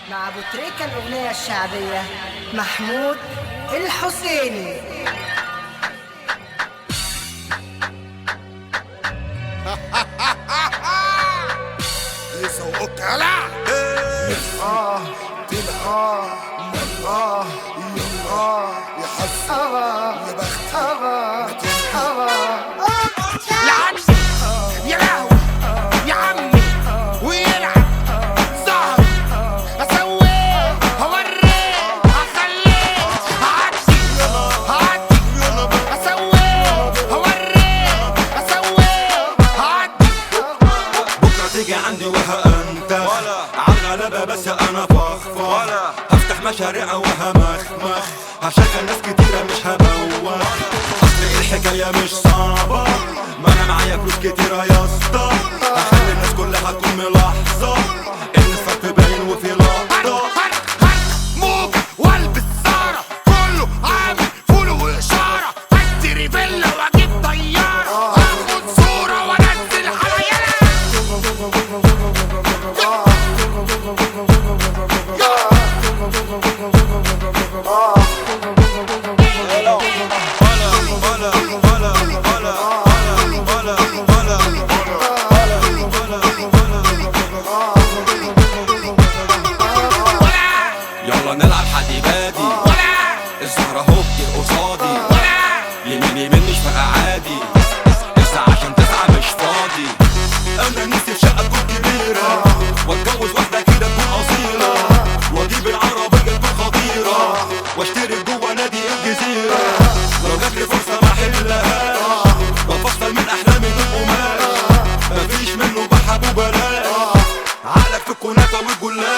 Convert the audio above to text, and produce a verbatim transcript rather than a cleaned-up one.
مع ابو تريكة الاغنية الشعبية محمود الحسيني. يسوقك هلا اه تبقى اه اه اه يا حسن يا بخت العكس يا لهوي يا عمي ويلعب ظهر اسويه هوريه هخليه هعدي هعدي اسويه هوريه اسويه هعدي. بكره تيجي عندي وهأنتخ عالغلبة بس انا فخفخ هفتح مشاريع وهمخمخ هشغل ناس كتيرة مش هبوخ. اصل الحكاية مش صعبة ما انا معايا فلوس كتيرة يا اسطى. هخلي الناس كلها تكون ملاحظة ان الصرف باين وفي لقطة. موج والبس سارة كله عامل فول واشارة. اشتري فيلا واجيب طيارة اخد صورة وانزل حلايلها. يلا نلعب حديبادي الزهرة هوبتي قصادي يمين يمين مش فارقة عادي. تسعة عشان تسعة مش فاضي. انا نفسي في شقة تكون كبيرة واتجوز واحدة كده تكون أصيلة واجيب العربية تكون خطيرة واشترك جوه نادي الجزيرة. لو جاتلي فرصة ما احلهاش وافصل من احلامي بالقماش مفيش منه بحب وبلاش. عقلك في الكنافة والجلاش